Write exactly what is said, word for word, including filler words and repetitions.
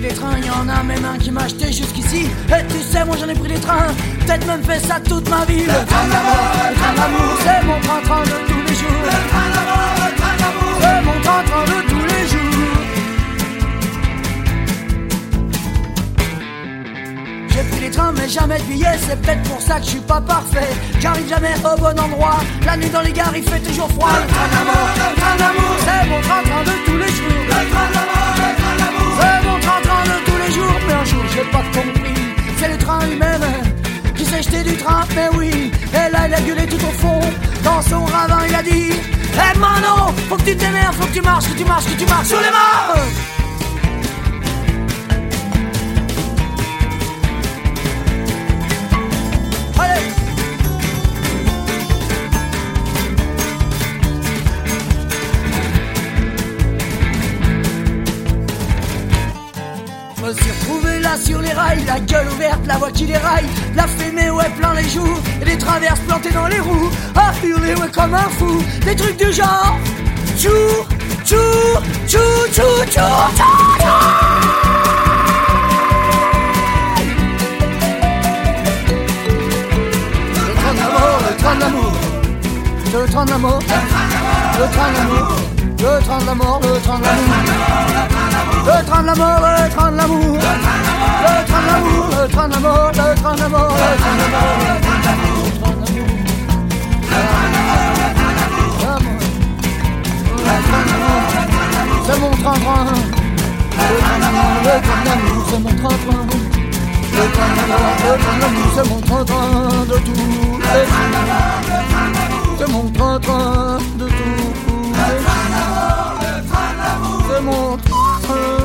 des trains, y en a même un qui m'a acheté jusqu'ici. Et tu sais, moi j'en ai pris des trains, peut-être même fait ça toute ma vie. Le train d'amour, le train d'amour, c'est mon train-train de tous les jours. Le train d'amour, le train d'amour, c'est mon train-train de tous les jours. J'ai pris des trains mais jamais de billets, c'est peut-être pour ça que je suis pas parfait. J'arrive jamais au bon endroit, la nuit dans les gares il fait toujours froid. Le train d'amour, le train d'amour, c'est mon train-train de tous les jours. Le train d'amour, le train d'amour, c'est mon train-train de tous les jours. Mais un jour j'ai pas compris, c'est le train lui-même qui s'est jeté du train, mais oui. Et là il a gueulé tout au fond, dans son ravin il a dit: hey Mano, faut que tu t'énerves, faut que tu marches, que tu marches, que tu marches sur les mains. Je me suis retrouvé là sur les rails, la gueule ouverte, la voix qui déraille, la fumée ouais plein les joues, et des traverses plantées dans les roues, à hurler ouais comme un fou, des trucs du genre tchou, tchou, tchou, tchou, tchou, tchou, tchou. Le train d'amour, le train d'amour, le train d'amour, le train d'amour, le train d'amour, le train d'amour. Le train de l'amour, le train de l'amour, le train de l'amour, le train de l'amour, le train de l'amour, le train de l'amour, c'est mon train-train, le train de l'amour, le train de l'amour, c'est mon train-train, le train de l'amour, le train de l'amour, c'est mon train-train de tous les jours, c'est mon train-train de tous les jours, c'est mon train-train.